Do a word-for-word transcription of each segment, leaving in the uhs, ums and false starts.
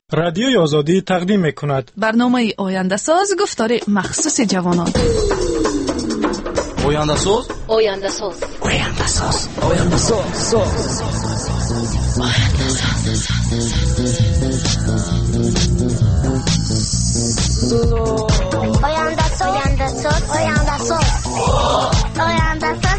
رادیوی آزادی تقدیم می‌کند برنامه آینده ساز گفتار مخصوص جوانان. آینده ساز آینده ساز آینده ساز آینده ساز آینده ساز آینده ساز آینده ساز آینده ساز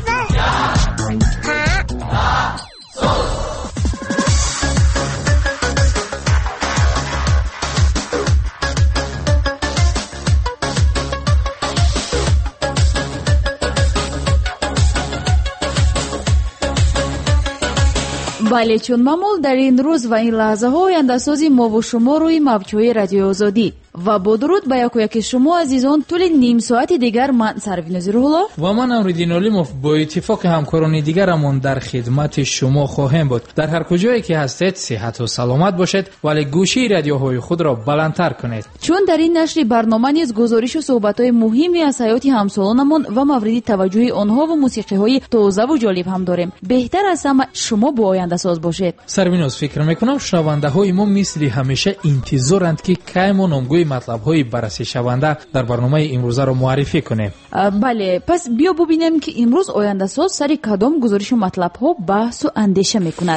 بله، چون معمول در این روز و این لحظه ها آینده‌سازی ما و شما روی موجهای رادیو آزادی و با درود به یک و یک شما عزیزان طول نیم ساعت دیگر من سروین زیرالله و من امردین علیموف با اتفاق همکاران دیگرمون در خدمت شما خواهیم بود. در هر کجایی که هستید صحت و سلامت باشید، ولی گوشی رادیوهای خود را بلندتر کنید، چون در این نشر برنامه نیز گزارش و صحبت‌های مهمی از حیات همسالانمون و مورد توجه آنها و موسیقی‌های تازه و جالب هم داریم. بهتر از همه شما با آینده ساز باشید. سرویناز فکر میکنم شنونده‌های ما مثل همیشه انتظارند که کایم نامگوی مطلب‌های بررسی شونده در برنامه امروزه را معرفی کنیم. بله، پس بیا ببینیم که امروز آینده ساز سر کدام گزارش و مطلب‌ها بحث و اندیشه میکند.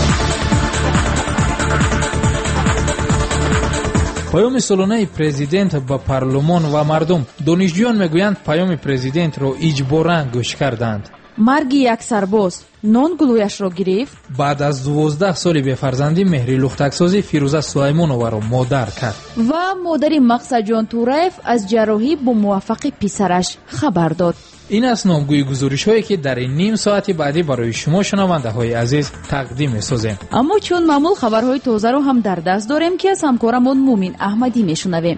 پیام سالانه پرزیدنت با پارلمان و مردم. دانشجویان میگویند پیام پرزیدنت را اجباراً گوش کردند. مرگ یک سرباز نان گلویش را گرفت. بعد از دوازده سال بفرزندی مهری لختکسازی فیروزه سلیمانова را مادر کرد. و مادر مقصد جان تورایف از جراحی با موفق پسرش خبر داد. این است نامگوی گزارش هایی که در این نیم ساعت بعدی برای شما شنونده های عزیز تقدیم می‌سازیم. اما چون معمول خبرهای تازه رو هم در دست داریم که از همکارمون مومین احمدی میشنویم.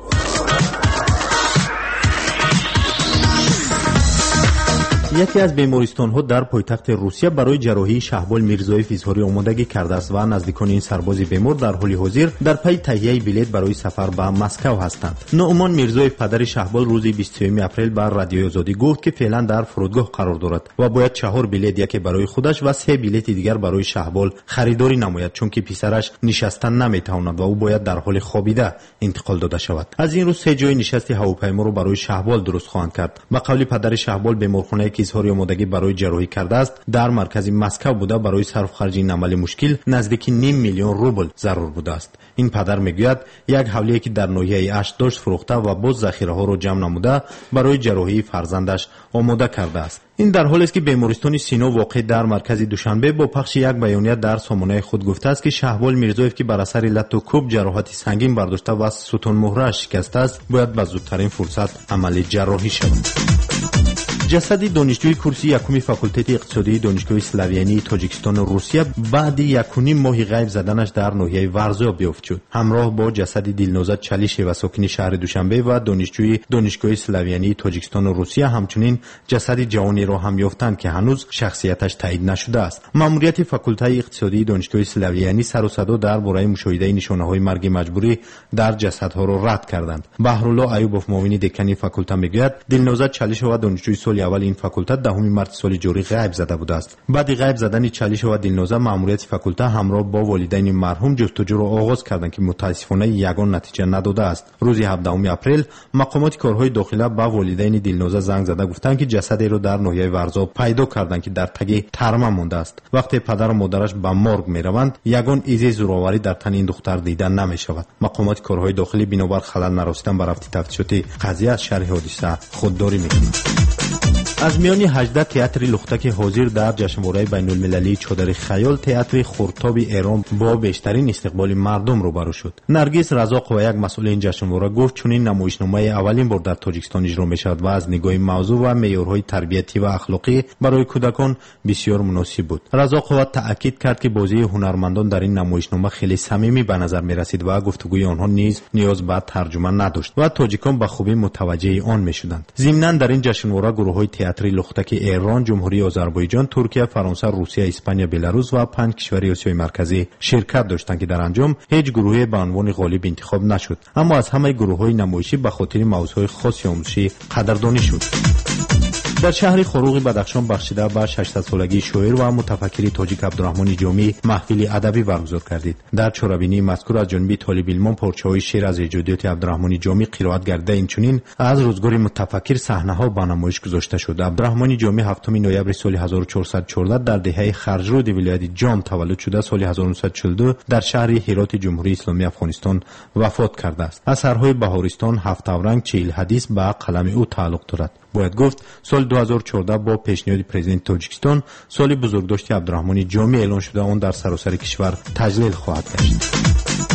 یکی از بیمارستان‌ها در پایتخت روسیه برای جراحی شهبال میرزایف اظهار آمادگی کرده است و نزدیکان این سرباز بیمار در حال حاضر در پی تهیه بلیط برای سفر به مسکو هستند. نعمان میرزایف پدر شهبال روز بیست و سوم اپریل بر رادیوی آزادی گفت که فعلا در فرودگاه قرار دارد و باید چهار بلیط، یکی برای خودش و سه بلیط دیگر برای شهبال خریداری نماید، چون که پسرش نشستن نمیتواند و او باید در حال خوابیده انتقال داده شود. از این روز سه جای نشست هواپیما را برای شهبال درست خواهند کرد. به قول پدر شهبال، بیمارخانه که اظهار آمادگی برای جراحی کرده است در مرکز مسکو بوده برای صرف خرج این عمل مشکل نزدیک نیم میلیون روبل ضرور بوده است. این پدر میگوید یک حوله که در ناحیه اش داشت فروخته و باز ذخیره ها را جمع نموده برای جراحی فرزندش آماده کرده است. این در حالی است که بیمارستان سینا واقع در مرکز دوشنبه با پخش یک بیانیه در سامانه خود گفته است که شهبال میرزایف که بر اثر لط و کوب جراحت سنگین برداشته و ستون مهره شکسته است باید به زودترین فرصت عمل جراحی شود. جسد دانشجوی کورس یکم فاکولته اقتصادی دانشگاه اسلاویانی تاجیکستان روسیه بعد یک و نیم ماه غیب زدنش در ناحیه ورزا بیافت شد. همراه با جسد دلنوزا چلیشی و ساکن شهر دوشنبه و دانشجوی دانشگاه اسلاویانی تاجیکستان روسیه همچنین جسد جوانی را هم یافتند که هنوز شخصیتش تایید نشده است. ماموریت فاکولته اقتصادی دانشگاه اسلاویانی سر و صدا درباره مشاهده نشانه‌های مرگ مجبوری در جسدها را رد کردند. بهرالله ایوبوف معاون دکان فاکولته میگوید دلنوزا چلیش و دانشجوی سال اول این فاکولته دهم مارس سال جاری غیب زده بوده است. بعد غیب زدن چلیش و دلنوزا ماموریت فاکولته همراه با والدین مرحوم جستجو را آغاز کردند که متاسفانه یگان نتیجه نداده است. روز هفدهم اپریل مقامات کارهای داخله با والدین دلنوزا زنگ زده گفتند که جسدی را در ناحیه ورزا پیدا کردند که در تگ ترمه مانده است. وقتی پدر و مادرش به مرگ میروند یگان ایزه زورآوری در تن این دختر دیده نمیشود. مقامات کارهای داخلی بنابر خلل نرسیدن به رفت تفتیشات قضیه از شرح حادثه خودداری میکنند. از میان هجده تئاتر لختک حاضر در جشنواره بین المللی چادر خیال، تئاتر خورتاب ایران با بیشترین استقبال مردم روبرو شد. نرگس رزاق و یک مسئول این جشنواره گفت چون این نمایشنامه اولین بار در تاجیکستان اجرا می‌شود و از نگاه موضوع و معیارهای تربیتی و اخلاقی برای کودکان بسیار مناسب بود. رزاق و تاکید کرد که بازی هنرمندان در این نمایشنامه خیلی صمیمی به نظر می‌رسید و گفتگوی آنها نیز نیاز به ترجمه نداشت و تاجیکان به خوبی متوجه آن می‌شدند. ضمناً در این جشنواره گروه‌های تئاتر لختک ایران، جمهوری آذربایجان، ترکیه، فرانسه، روسیه، اسپانیا، بلاروس و پنج کشور آسیای مرکزی شرکت داشتند که در انجام هیچ گروهی به عنوان غالب انتخاب نشد، اما از همه گروه‌های نمایشی به خاطر موضوعهای خاص آموزشی قدردانی شد. در شهر خروغ بدخشان بخشیده به ششصد سالگی شاعر و متفکر تاجیک عبدالرحمن جامی محفل ادبی برگزار کردید. در چهاربینی مذکور از جانب طالب علمان پارچه‌های شعر از ایجادیات عبدالرحمن جامی قرائت گردیده. اینچنین از روزگار متفکر صحنه‌ها به نمایش گذاشته شد. عبدالرحمن جامی هفتم نوامبر سال هزار و چهارصد و چهارده در دهه خرجرود ولایت جام تولد شده. سال هزار و نهصد و چهل و دو در شهر هرات جمهوری اسلامی افغانستان وفات کرده است. اثرهای بهارستان، هفت اورنگ، چهل حدیث به قلم او تعلق دارد. باید گفت سال دو هزار و چهارده با پیشنهاد پرزیدنت تاجیکستان سال بزرگداشت عبدالرحمن جامی اعلان شده. آن در سراسر کشور تجلیل خواهد گشت.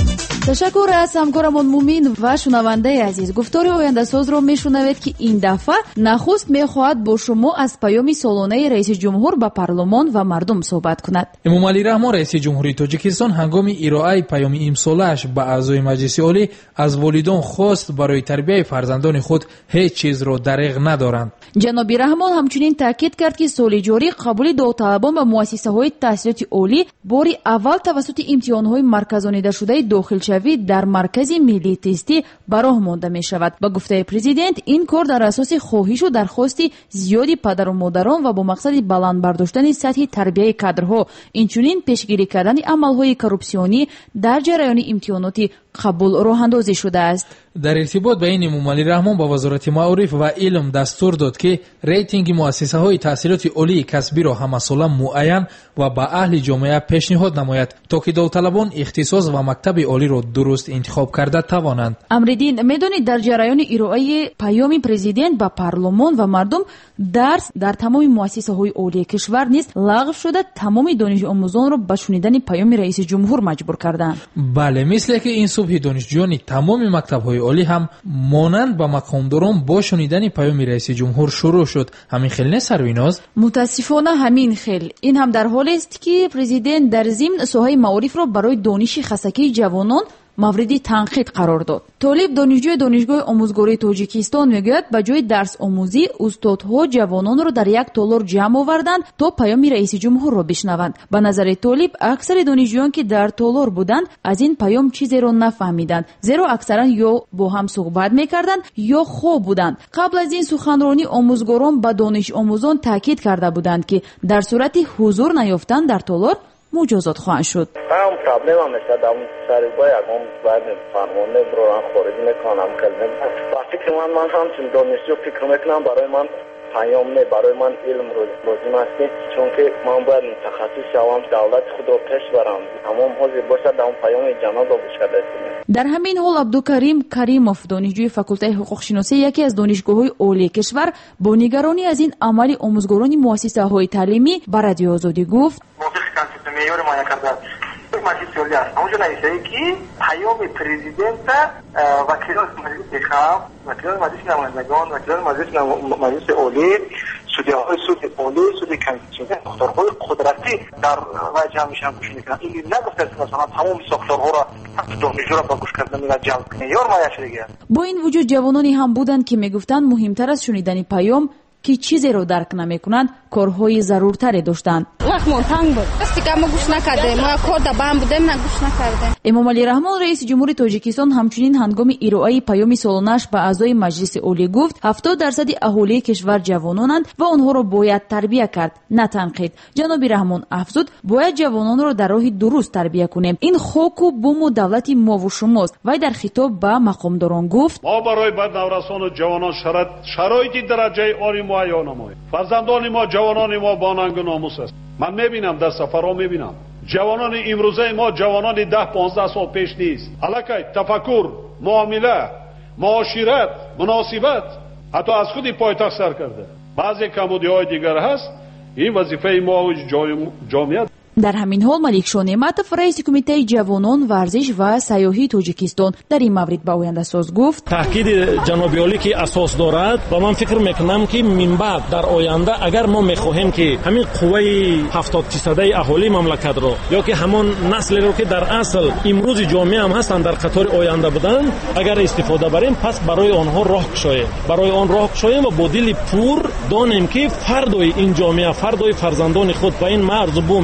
تشکر از همکارمون مومین و شنونده عزیز. گفتار آینده ساز رو میشنوید که این دفعه نخست میخواهد با شما از پیام سالانه رئیس جمهور به پارلمان و مردم صحبت کند. امامعلی رحمان رئیس جمهوری تاجیکستان هنگام ارائه پیام امساله‌اش به اعضای مجلس عالی از والدان خواست برای تربیت فرزندان خود هیچ چیز را دریغ ندارند. جناب رحمان همچنین تاکید کرد که سال جاری قبول داوطلبان به مؤسسه‌های تحصیلات عالی باری اول توسط امتحان‌های مرکزانیده شده داخلشوی در مرکز ملی تستی براه مانده می شود. با گفته پرزیدنت این کار در اساس خواهش و درخواست زیادی پدر و مادران و با مقصد بلند برداشتن سطح تربیت کادرها، اینچنین پیشگیری کردن عملهای کورپسیونی در جریان امتحانات قبول راه اندازی شده است. در ارتباط به این امامعلی رحمان با وزارت معارف و علم دستور داد که ریتینگ مؤسسه های تحصیلات عالی کسبی را همساله معین و به اهل جامعه پیشنهاد نماید تا که داوطلبان اختصاص و مکتب عالی را درست انتخاب کرده توانند. امردین میدونید در جریان ارائه پیام پرزیدنت به پارلمان و مردم درس در تمام مؤسسه های عالی کشور نیز لغو شده. تمام دانش آموزان را به شنیدن پیام رئیس جمهور مجبور کردند. بله، مثل که این صبح دانشجویان تمام مکتب های عالی هم مانند به مقامداران با شنیدن پیام رئیس جمهور شروع شد. همین خیلی نه سرویناز؟ متاسفانه همین خیلی. این هم در حالی است که پرزیدنت در ضمن ساحه معارف را برای دانش خصکی جوانان مورد تنقید قرار داد. طالب دانشجوی دانشگاه آموزگاری تاجیکستان میگوید به جای درس آموزی استادها جوانان را در یک تالار جمع آوردند تا پیام رئیس جمهور را بشنوند. به نظر طالب اکثر دانشجویان که در تالار بودند از این پیام چیزی را نفهمیدند، زیرا اکثرا یا با هم صحبت میکردند یا خواب بودند. قبل از این سخنرانی آموزگاران به دانش آموزان تاکید کرده بودند که در صورت حضور نیافتن در تالار مجازات خواهند شد. هم پرابلم هم است. دام سری با یکم بعد فرمانده برام خارج میکنم کلمه. وقتی که من من هم چون دانشجو فکر میکنم برای من پیام نه، برای من علم رو لازم است، چون که من باید متخصص شوم، دولت خود رو پیش برم، تمام حاضر باشد در پیام جناب رو گوش کنم. در همین حال عبدالکریم کریموف دانشجوی فاکولته حقوق شناسی یکی از دانشگاه‌های عالی کشور با نگرانی از این عمل آموزگاران مؤسسه‌های تعلیمی به رادیو آزادی گفت: معیار معین کرده مجلس عالی است. اونجا نوشته که پیام پرزیدنت وکیلان مجلس انتخاب، وکیلان مجلس نمایندگان، وکیلان مجلس مجلس عالی، سودی‌های سود عالی، سود کنستیتوشن، ساختارهای قدرتی در وجه میشن گوش میکنن. این نگفته است مثلا تمام ساختارها را دانشجو را با گوش کردن میگن جلب کنه. یار معین شده. با این وجود جوانانی هم بودند که میگفتند مهمتر از شنیدن پیام که چیزی رو درک نمیکنند کارهای ضرورتری داشتند. وقتمون تنگ بود. دستی که ما گوش نکردیم، ما کار در بام بودیم، نه گوش نکردیم. امامعلی رحمان رئیس جمهوری تاجیکستان همچنین هنگام ارائه پیام سالانه‌اش به اعضای مجلس عالی گفت هفتاد درصد اهالی کشور جوانانند و آنها را باید تربیت کرد، نه تنقید. جناب رحمان افزود باید جوانان را در راه درست تربیت کنیم. این خاک و بوم و دولت ما و شماست. و در خطاب به مقامداران گفت: ما برای بدنورسان و جوانان شرایط شرایط درجه عالی معین نماییم. فرزندان ما، جوانان ما با ننگ و ناموس است. من میبینم در سفرها میبینم جوانان امروزه ما جوانان ده پانزده سال پیش نیست. الکی تفکر، معامله، معاشرت، مناسبت حتی از خودی پایتخت سر کرده. بعضی کمبودی‌های دیگر هست. این وظیفه ما و جامعه. در همین حال ملیک شاه نعمتов رئیس کمیته جوانان ورزش و سیاحی تاجیکستان در این مورد به آینده ساز گفت: تاکید جناب عالی که اساس دارد و من فکر میکنم که من بعد در آینده اگر ما میخواهیم که همین قوه هفتاد درصد اهالی مملکت را یا که همان نسل را که در اصل امروز جامعه هم هستند در قطار آینده بودند اگر استفاده بریم، پس برای آنها راه گشاییم، برای آن راه گشاییم و با دل پور دانیم که فردای این جامعه، فردای فرزندان خود و این مرز و بوم یا مادر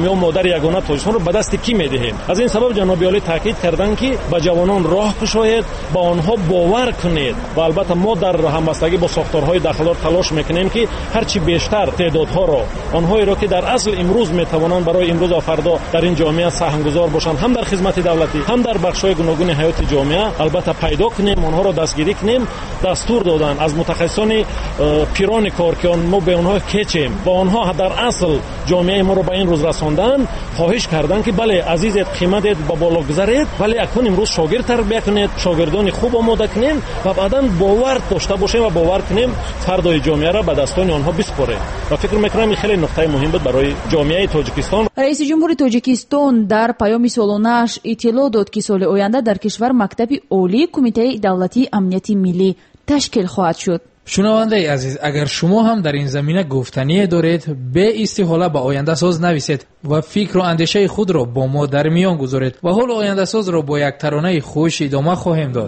کشور یگانه تاجیکستان رو به دست کی میدهیم؟ از این سبب جناب عالی تاکید کردند که به جوانان راه گشایید، با آنها باور کنید و البته ما در همبستگی با ساختارهای داخلدار تلاش میکنیم که هرچی بیشتر تعدادها را آنهایی را که در اصل امروز میتوانند برای امروز و فردا در این جامعه سهمگذار باشند، هم در خدمت دولتی هم در بخش‌های گوناگون حیات جامعه البته پیدا کنیم، آنها را دستگیری کنیم. دستور دادن از متخصصان پیران کار که ما به آنها کچیم و آنها در اصل جامعه ما را به این روز رساندن، خواهش کردن که بله عزیزت قیمتت به بالا گذارید، ولی اکنون امروز شاگرد تربیت کنید، شاگردان خوب آماده کنیم و بعداً باور داشته باشیم و باور کنیم فردای جامعه را به دستان آنها بسپاریم. و فکر میکنم این خیلی نقطه مهم بود برای جامعه تاجیکستان. رئیس جمهور تاجیکستان در پیام سالانه‌اش اطلاع داد که سال آینده در کشور مکتب عالی کمیته دولتی امنیت ملی تشکیل خواهد شد. شنونده عزیز، اگر شما هم در این زمینه گفتنی دارید، به استحاله به آینده ساز نویسید و فکر و اندیشه خود را با ما در میان گذارید و حال آینده ساز را با یک ترانه خوش ادامه خواهیم داد.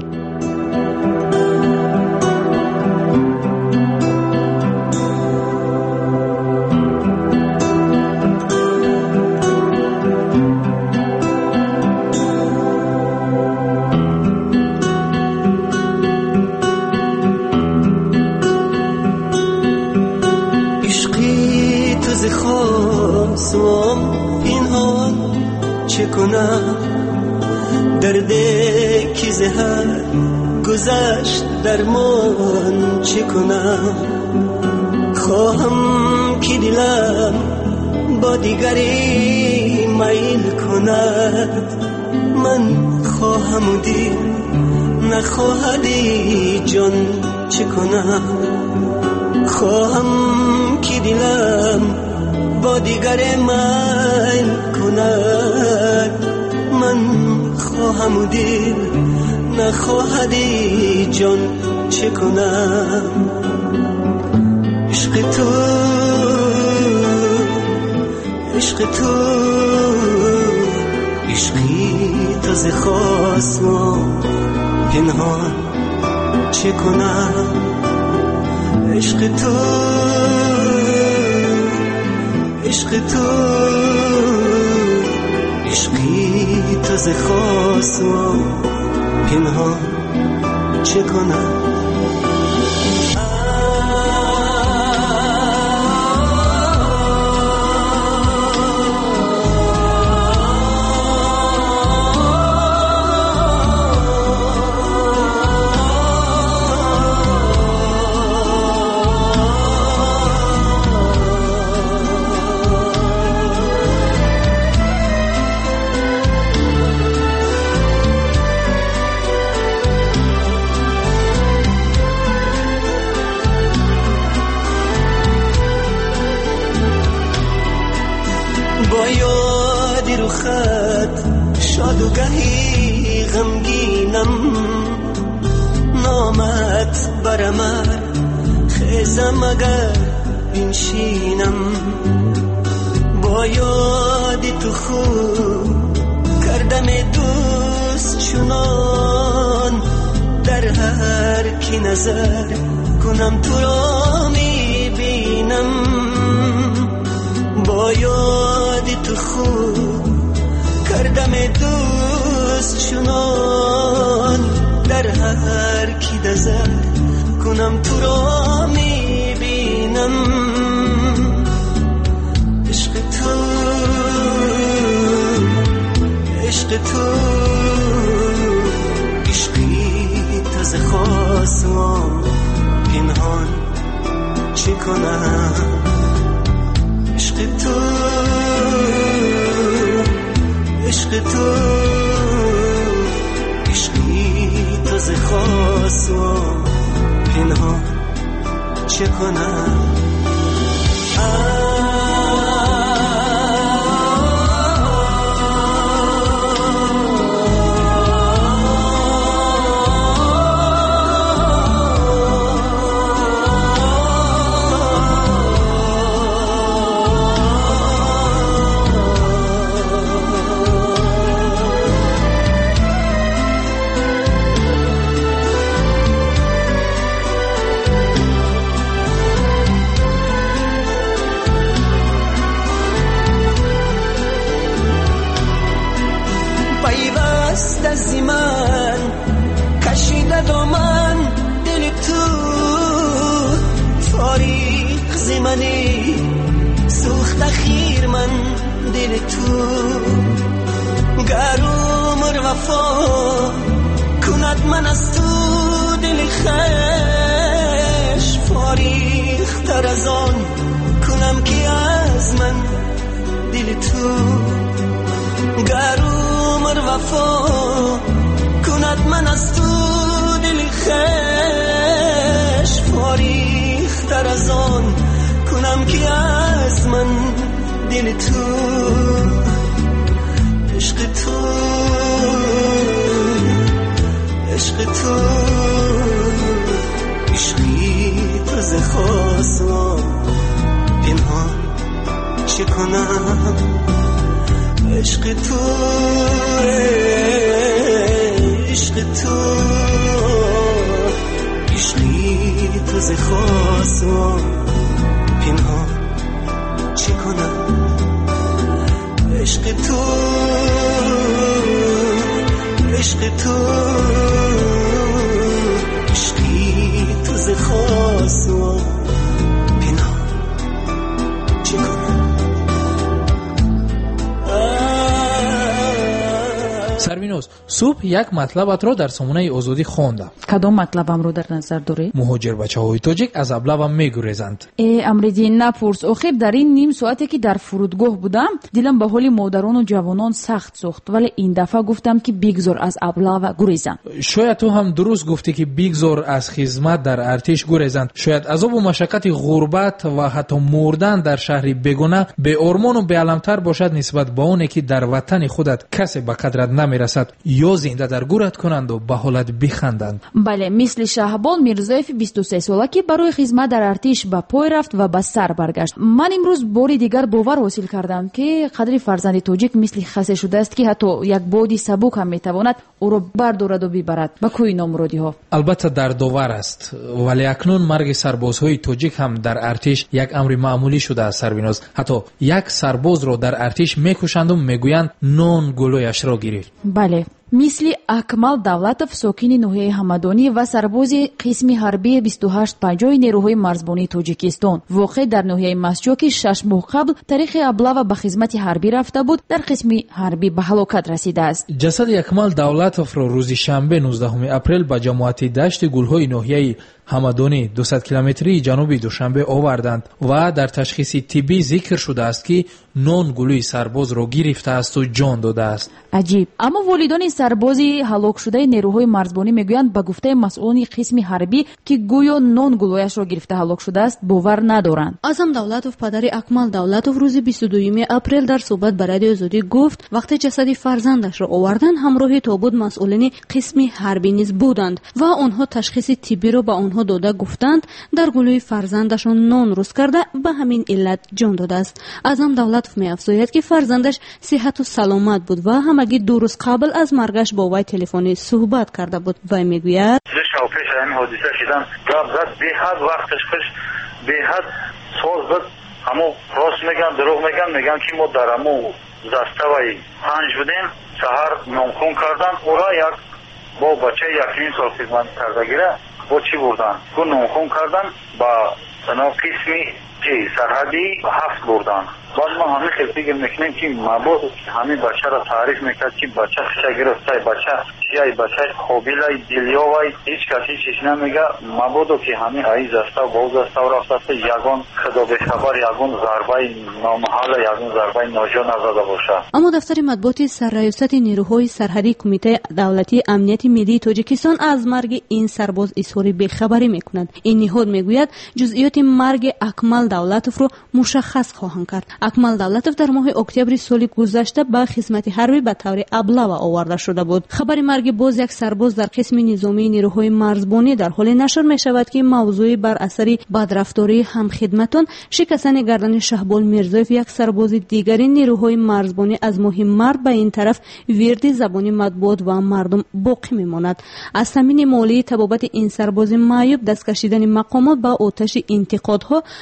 درده کی زهر گذشت درمان چه کنم؟ خواهم که دلم با دیگری میل کند. من خواهم و دل نخواهدی جان چه کنم؟ خواهم که دلم با دیگری میل کند. من خواهم و دل نخواهدی جان چه کنم؟ عشق تو عشق تو عشقی تازه خواست و پنهان چه کنم؟ عشق تو عشق تو عشقی تازه خواست و پنهان چه کنم؟ با یاد رو خط شاد و گهی غمگینم، نامت برمر خیزم اگر بنشینم. با یاد تو خوب کردم دوست چنان، در هر کی نظر کنم تو را میبینم. با یاد تو خوب کردم دوست چنان، در هر کی نظر کنم تو را میبینم. عشق تو عشق تو عشقی تازه خواست و پنهان چه کنم؟ عشق تو عشق تو عشقی تازه خواست و پنهان چه کنم؟ گر عمر وفا کند من از تو دل خش فاریختر از آن کنم که از من دل تو گر عمر وفا کند من از تو دل خش فاریختر از آن کنم که از من دل تو عشق تو عشق تو عشقی تو ز خواستم پنهان چه کنم عشق تو عشق تو عشقی تو ز خواستم پنهان چه کنم عشق تو عشق تو عشقی تو ز خواستم پنهان چه کنم سروینوس صبح یک مطلبت را در سامانه آزادی خواندم. کدام مطلبم رو در نظر داری؟ مهاجر بچه‌های تاجیک از ابله‌ام میگریزند. ای امریدی نپرس. آخر در این نیم ساعتی که در فرودگاه بودم دلم به حال مادران و جوانان سخت سوخت، ولی این دفعه گفتم که بگذار از ابله و گریزم. شاید تو هم درست گفتی که بگذار از خدمت در ارتش گریزند. شاید عذاب و مشقت غربت و حتی مردن در شهری بیگانه به ارمان و به علمتر باشد نسبت به اونی که در وطن خودت کسی به قدرت نمیرسد یا زنده در گورت کنند و به حالت بخندند. بله، مثل شهبال میرزایف بیست و سه ساله که برای خدمت در ارتش به پای رفت و به سر برگشت. من امروز باری دیگر باور حاصل کردم که قدر فرزند تاجیک مثل خسته شده است که حتی یک بادی سبک هم میتواند او را بردارد و ببرد به کوی نامرادی ها. البته دردآور است، ولی اکنون مرگ سربازهای تاجیک هم در ارتش یک امر معمولی شده است. سرویناز حتی یک سرباز را در ارتش میکشند و میگویند نون گلویش را گرفت. بله، مثل اکمال دولتов ساکن ناحیه همدانی و سرباز قسم حربی بیست و هشت پنجاه نیروهای مرزبانی تاجیکستان واقع در ناحیه مسجو که شش ماه قبل تاریخ ابله به خدمت حربی رفته بود در قسم حربی به هلاکت رسیده است. جسد اکمال دولتov را روز شنبه نوزدهم اپریل به جماعت دشت گلهای ناحیه همدانی دویست کیلومتری جنوبی دوشنبه آوردند و در تشخیص طبی ذکر شده است که نون گلوی سرباز را گرفته است و جان داده است. عجیب. اما والدان سربازی هلاک شده نیروهای مرزبانی میگویند به گفته مسئولان قسم حربی که گویا نون گلویش را گرفته هلاک شده است باور ندارند. اعظم دولتov پدر اکمال دولتov روز بیست و دوم اپریل در صحبت با رادیو آزادی گفت وقتی جسد فرزندش را آوردند همراه تابوت مسئولین قسم حربی نیز بودند و آنها تشخیص طبی را به آنها داده گفتند در گلوی فرزندشان نون روز کرده به همین علت جان داده است. اعظم دولتov می‌افزاید که فرزندش صحت و سلامت بود و همگی دو روز قبل از مرگش با وی تلفنی صحبت کرده بود. وی میگوید شاو پیش این حادثه شدن گپ زد به حد وقتش پیش به حد سوز زد همو راست میگن دروغ میگن میگن که ما در همو زستوی پنج بودیم سهر نونخون کردن اورا یک با بچه یکین سال خدمت کردگیره با چی بردن گو نونخون کردن با سنا قسمی چی سرحدی هفت بردن. بعد ما همه خیلی فکر میکنیم که مبود همین بچه را تعریف میکرد که بچه خیلی گرفته بچه چیه بچه خوبیلای دیلیوای هیچ کسی چیش نمیگه مبودو که همین ای زسته و باو زسته و رفته یگان خدا به خبر یگان ضربه نامحال یگان ضربه ناجا نزده باشه. اما دفتر مطبوعات سرریاست نیروهای سرحدی کمیته دولتی امنیت ملی تاجیکستان از مرگ این سرباز اظهار بی‌خبری میکند. این نهاد میگوید جزئیات مرگ اکمال دولتov رو مشخص خواهند کرد. اکمال دولتov در ماه اکتبر سال گذشته به خدمت حربی به طور ابله آورده شده بود. خبر مرگ باز یک سرباز در قسم نظامی نیروهای مرزبانی در حال نشر می شود که موضوع بر اثر بدرفتاری همخدمتان شکستن گردن شهبال میرزایف یک سرباز دیگری نیروهای مرزبانی از مهم مرد به این طرف ورد زبان مطبوعات و مردم باقی میماند. از تامین مالی تبابت این سرباز معیوب دست کشیدن مقامات با آتش انتقادها از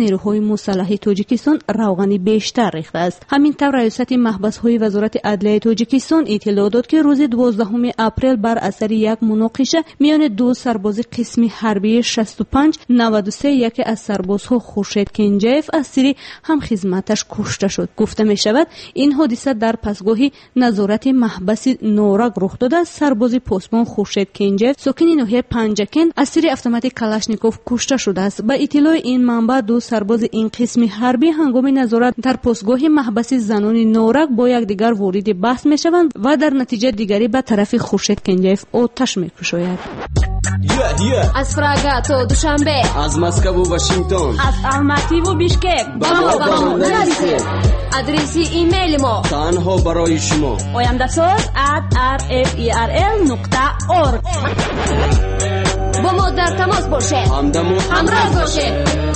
نیروهای مسلح تاجیکستان روغنی بیشتر ریخته است. همین طور رئیست محبس‌های وزارت عدلیه تاجیکستان اطلاع داد که روز دوازدهم اپریل بر اثر یک مناقشه میان دو سرباز قسم حربی شصت و پنج نود و سه یکی از سربازها خورشید کنجیف از سری هم خدمتش کشته شد. گفته می شود این حادثه در پسگاه نظارت محبس نورگ رخ داده. سرباز پاسبان خورشید کنجیف ساکن ناحیه پنجکن از سری اتومات کلاشنیکوف کشته شده است. با اطلاع این منبع دو سرباز این قسم حربی هنگام نظارت در پاسگاه محبس زنان نورگ با یکدیگر وارد بحث می شوند و در نتیجه دیگری به طرف خورشید کنجیف آتش می کشاید. Yeah, yeah. از پراگ تا دوشنبه، از مسکو و واشنگتن، از الماتی و بیشکک، با ما با ما نرسید. آدرس ایمیل ما تنها برای شما oyandasos at r f e r l dot org. با ما در تماس باشید، همراه باشید.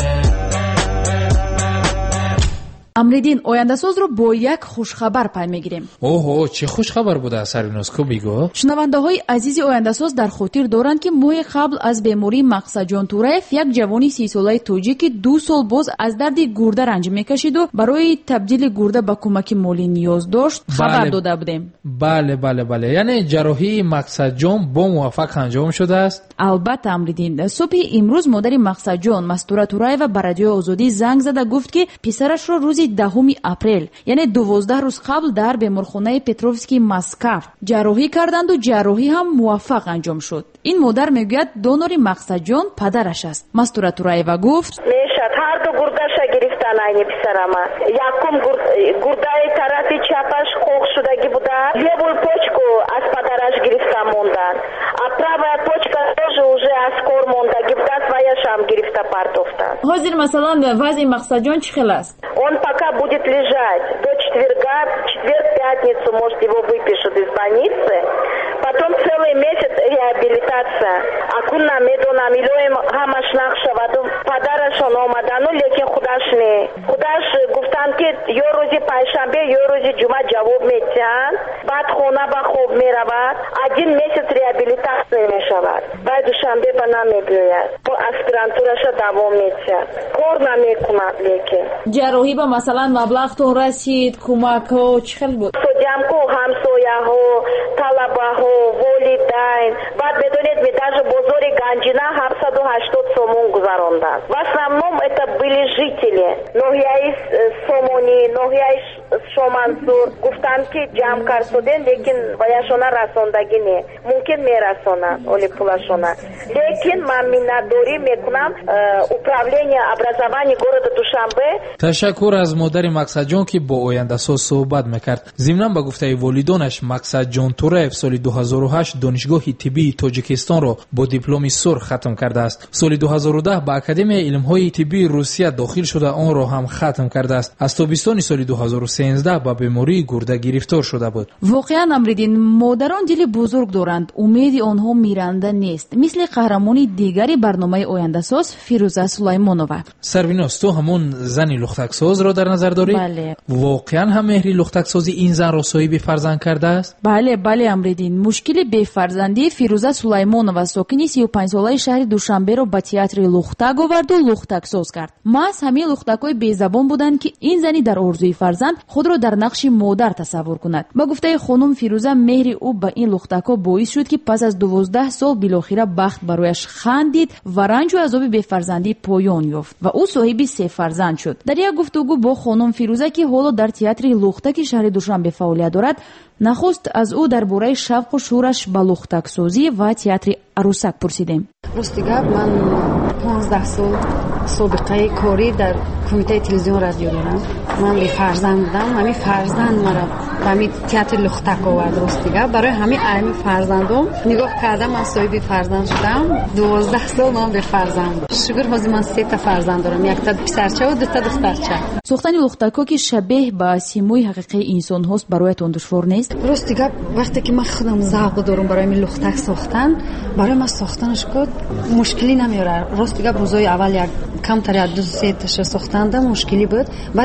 амридин ояндасозро бо як хушхабар пай мегирем. оҳо чӣ хушхабар буда сарвинос ку бигӯ. шунавандаҳои азизи ояндасоз дар хотир доранд ки моҳи қабл аз бемории мақсаҷон тураев як ҷавони си солаи тоҷики ду сол боз аз дарди гурда ранҷ мекашиду барои табдили гурда ба кӯмаки молӣ ниёз дошт хабар дода будем. бале бале бале яъне ҷарроҳии мақсаҷон бо муваффақ анҷом шудааст. албатта амридин. субҳи имрӯз модари мақсаҷон мастура тураева ба радиои озодӣ занг зада гуфт ки писарашро рӯзи дahumi апрел яъне дувоздаҳ рӯз қабл дар беморхонаи петровский маскав ҷарроҳӣ карданду ҷарроҳӣ ҳам муваффақ анҷом шуд. ин модар мегӯяд донори мақсаҷон падараш аст. мастура тураева гуфт мешад ҳарду гурдаша гирифтан айни писарама. якум гурдаи тарафи чапаш хоқ шудагӣ буда, левую почку аз падараш гирифта мондан, а правая почка тоже уже аз кор мондагӣ буда, свояшам гирифта партофтан. ҳозир масалан вазъи мақсаҷон чӣ хел аст? Он пока будет лежать до четверга, четверг, пятницу, может, его выпишут из больницы. Потом целый месяц реабилитация. Акунна медона милоем хамаш нахшаваду падарашон омадану лекин худаш не. Худаш гуфтан ки ё рӯзи пайшанбе, ё рӯзи ҷума ҷавоб метиҳанд. баъд хона ба хоб меравад. Один месяц реабилитация мешавад. баъд душанбе ба намебиёяд. аспирантураша давом метиҳад. кор намекунад лекин. ҷарроҳӣ ба масалан маблағтон расид, кӯмакҳо чӣ хел буд? Судямку ҳамсояҳо, талабаҳо, волидайн. баъд медонед ми даже бозори ганҷина ҳафтсаду ҳаштод сомон гузаронданд. в основном это были жители ноҳияи сомонӣ, ноҳияи шомансур. гуфтанд ки ҷамъ карсодем, лекин ваяшона расондагӣ не. мумкин мерасонанд оли пулашона. лекин ман миннатдорӣ мекунам управление образования города Душанбе. ташаккур аз модари мақсаҷон ки бо ояндасоз суҳбат мекард. зимнан ба гуфтаи волидонаш мақсаҷон тураев соли ду ҳазору ҳашт донишгоҳи тиббии тоҷикистонро бо дипломи сурх хатм кардааст. соли ду ҳазору даҳ ба академияи илмҳои тиббии русия дохил шуда онро ҳам хатм кардааст. аз тобистони соли ду ҳазору сенздаҳ ба бемории гурда гирифтор шуда буд. воқеан амридин модарон дили бузург доранд. умеди онҳо миранда нест. мисли қаҳрамони дигари барномаи ояндасоз фирӯза сулаймонова. сарвинос ту ҳамон зани лухтаксозро дар назар дорӣ? бале. воқеан ҳам меҳри лухтаксози ин занро соҳиби фарзанд кардааст? бале бале амридин. мушкили бефарзандии фирӯза сулаймонова сокини сию панҷсолаи шаҳри душанберо ба театри лухтак оварду лухтаксоз кард. маҳз ҳамин лухтакҳои безабон буданд ки ин зани дар орзуи фарзанд худро дар нақши модар тасаввур кунад. ба гуфтаи хонум фирӯза меҳри ӯ ба ин лухтакҳо боис шуд ки пас аз дувоздаҳ сол билохира бахт барояш хандид ва ранҷу азоби бефарзандӣ поён ёфт ва ӯ соҳиби се фарзанд шуд. дар як гуфтугӯ бо хонум фирӯза ки ҳоло дар театри лухтаки шаҳри душанбе фаъолият дорад, нахост аз ӯ дар бораи шавқу шӯраш ба лухтаксозӣ ва театри арӯсак пурсидем. рости гап ман понздаҳ сол собиқаи корӣ дар кумитаи телевизион радио дорам. ман бефарзанд будам. ҳамин фарзанд мара ба ҳамин театри лухтак овард. рости гап барои ҳамин ҳамин фарзандом нигоҳ кардам. ман соҳиби фарзанд шудам. дувоздаҳ сол ман бефарзанд будам. шукр ҳозир ман сета фарзанд дорам. якта писарчаву дута духтарча. сохтани лухтакҳо ки шабеҳ ба симои ҳақиқии инсонҳост бароятон душвор нест? рости гап вақте ки ман худам завқ дорам барои ин лухтак сохтан, барои ман сохтанаш код мушкилӣ намеёрад. рости гап рӯзои аввал як камтар як ду сеташа сохтанда мушкилӣ буд. баъди вақт ҳозир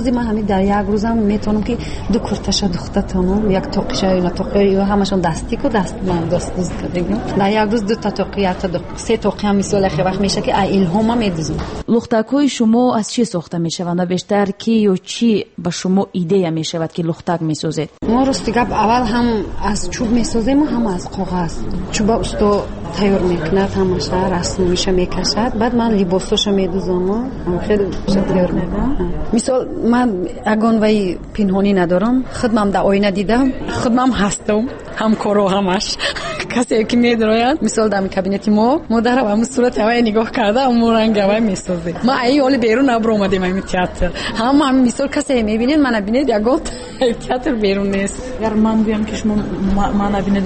روزی من همین در یک روزم میتونم که دو کرتش دختتونم یک توقیش یا توقی یا همشون دستی کو دست من دست دوست کردیم در یک روز دو تا توقی تا دو سه توقی هم مثال خیلی وقت میشه که الهام میدوزم. لختک‌های شما از چی ساخته میشوند و بیشتر کی یا چی به شما ایده میشود که لختک میسازید؟ ما راستی گپ اول هم از چوب میسازیم و هم از کاغذ. چوب استو تیار میکنه همش رسم میشه میکشد بعد من لباساشو میدوزم و خیلی تیار میکنم. مثال من اگون وی پنهانی ندارم خودم در آینه دیدم خودم هستم هم کارو همش کسی که میدراید مثال در کابینت ما مادر و صورت هوای نگاه کرده اون رنگ هوای میسازه ما ای حال بیرون نبر اومدیم این تئاتر هم هم مثال کسی میبینید من ببینید یگو تئاتر بیرون نیست اگر من بگم که شما من ببینید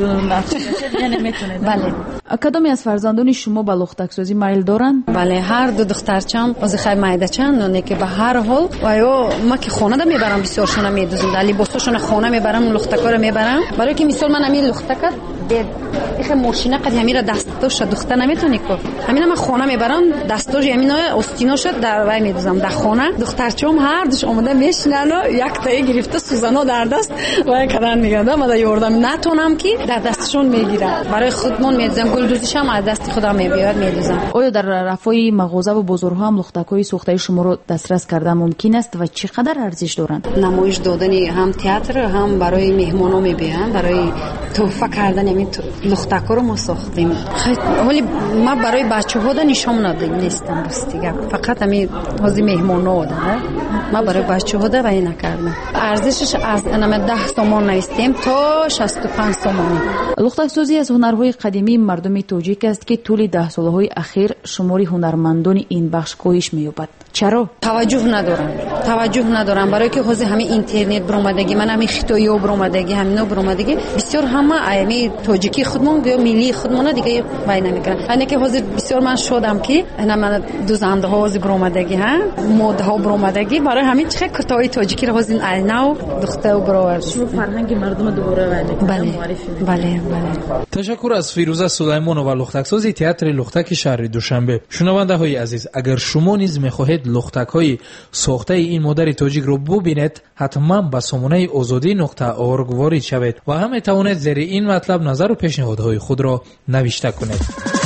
یعنی میتونید بله. کدام از فرزندان شما به لختک سازی میل دارن؟ بله هر دو دخترچم از خیر مایده چند نه که به هر حال و یا ما که خونه ده میبرم بسیارشون میدوزم در لباساشون خونه میبرم لختکا رو میبرم برای که مثال من همین لختک دید این ماشینه قد همین را دستاش دختر نمیتونی که همین من خونه میبرم دستاش همین استیناش در وای میدوزم در خونه دخترچم هر دوش اومده میشنن و یک تایی گرفته سوزنا در دست و کردن میگردم و یاردم نتونم که در دستشون میگیرم برای خودمون میدوزم گل دوزیش هم از دست خودم میبیاد میدوزم. آیا در رفای مغازه و بازارها هم لختک‌های ساخته شما رو دسترس کردن ممکن است و چقدر ارزش دارند؟ نمایش دادن هم تئاتر هم برای مهمانان میبیان برای تحفه کردن همین لختک‌ها رو ما ساختیم. ولی ما برای بچه‌ها ده نشون ندیم نیستم بس دیگه فقط همین حاضر مهمانا ده ما برای بچه‌ها ده وای نکردم. ارزشش از انم ده تومان نیستیم تا شصت و پنج تومان. لختک سازی از هنرهای قدیمی مردم تاجیک است که طول ده سالهای اخیر شمار هنرمندان این بخش کاهش می‌یابد. چرا؟ توجه ندارن. توجه ندارن برای که حاضر همین اینترنت برآمدگی من همین خطایی برآمدگی همینا برآمدگی بسیار همه همین تاجیکی خودمون یا ملی خودمون دیگه وای نمیکنن. یعنی که حاضر بسیار من شدم که اینا من دوزنده ها حاضر برآمدگی ها مد ها برآمدگی برای همین چه کتای تاجیکی رو حاضر الناو دختر و برآورد. شما فرهنگ مردم دوباره وای بله بله بله. تشکر از فیروزه سلیمانова و لختکساز تئاتر لختک شهر دوشنبه. شنونده های عزیز اگر شما نیز میخواهید لختک های ساخته این مادر تاجیک رو ببینید حتما به سامانه آزادی نقطه اورگ وارد شوید و هم میتوانید زیر این مطلب نظر و پیشنهادهای خود را نوشته کنید.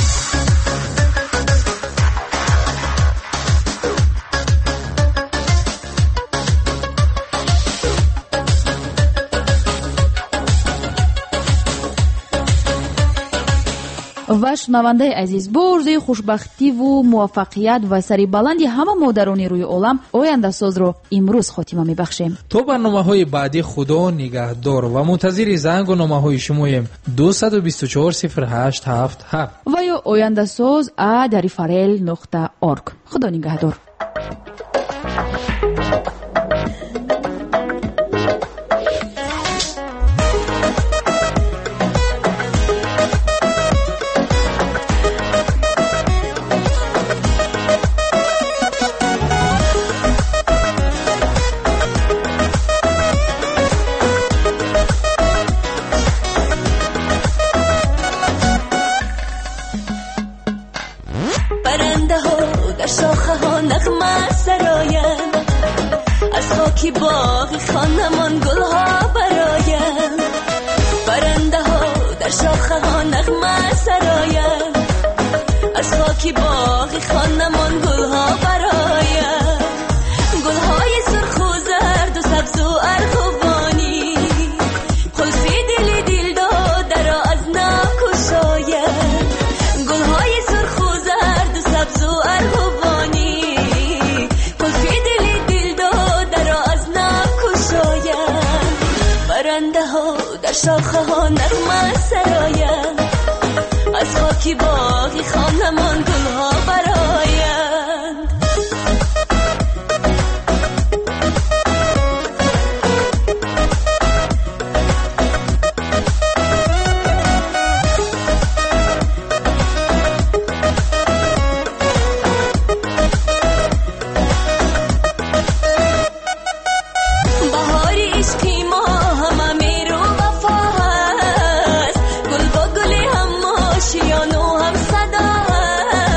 و شنونده عزیز با آرزوی خوشبختی و موفقیت و سری بلندی همه مادران روی عالم آینده ساز رو امروز خاتمه میبخشیم. تو برنامه های بعدی خدا نگهدار و منتظر زنگ و نامه های شماییم دو دو چهار صفر هشت هفت هفت و یا آینده ساز ا در فرل نقطه اورگ. خدا نگهدار. کی باغ خانمان گلها برایم پرنده ها در شاخه ها نغمه سرایم از خاکی باغ خانمان گلها برایم گلهای سرخ و زرد و سبز و ارغوانی قلفی دل دل داده را از ناکشایم گلهای سرخ و زرد و سبز و ارغوانی قلفی دل دل داده را از ناکشایم پرنده ها در شاخه ها نغمه سرایم از خاکی باغ خانمان گلها برآیند بهاری عشقی ما همه میرو وفا هست گل با گل هم ماشیان و هم صدا هست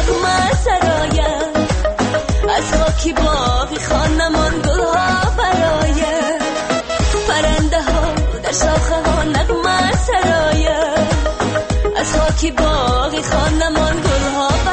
نغمه سرایم از خاکی باغی خانمان گلها برایم پرنده ها در شاخه ها نغمه سرایم از خاکی باغی خانمان گلها برایم